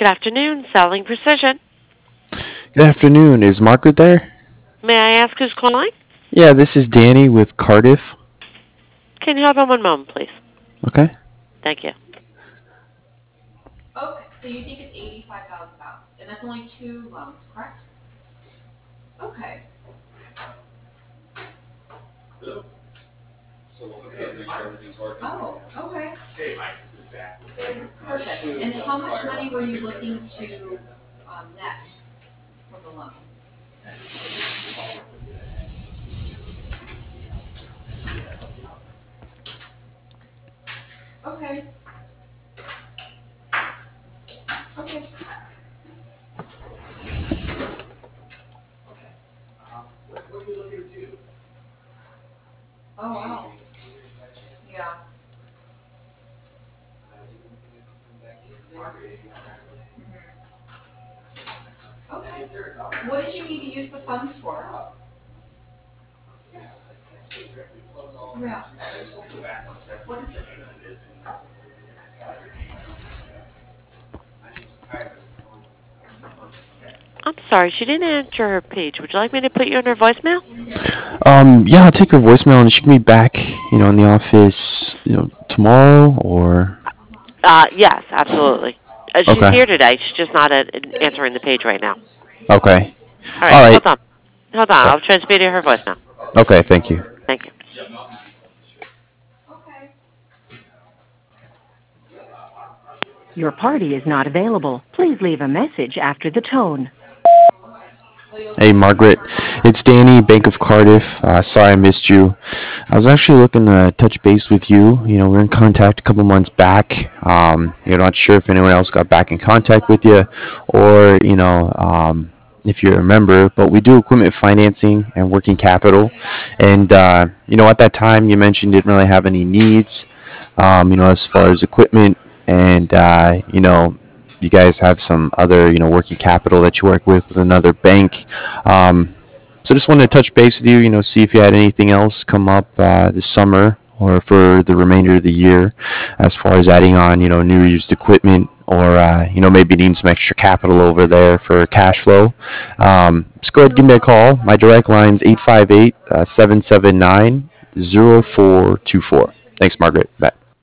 Good afternoon, Selling Precision. Good afternoon. Is Margaret there? May I ask who's calling? Yeah, this is Danny with Cardiff. Can you hold on one moment, please? Okay. Thank you. I'm sorry, she didn't enter her page. Would you like me to put you in her voicemail? Yeah, I'll take her voicemail and she can be back, in the office, tomorrow or. Yes, absolutely. She's Okay. here today. She's just not answering the page right now. Okay. All right, All right. hold on. Hold on. I'll transfer to her voicemail. Okay. Thank you. Thank you. Your party is not available. Please leave a message after the tone. Hey, Margaret. It's Danny, Bank of Cardiff. Sorry I missed you. I was actually looking to touch base with you. We're in contact a couple months back. You're not sure if anyone else got back in contact with you or, if you remember, but we do equipment financing and working capital. And, at that time you mentioned you didn't really have any needs, as far as equipment and, you guys have some other, working capital that you work with another bank. So just wanted to touch base with you, see if you had anything else come up this summer or for the remainder of the year as far as adding on, new used equipment or, maybe needing some extra capital over there for cash flow. Just go ahead and give me a call. My direct line's 858 779 0424. Thanks, Margaret. Bye.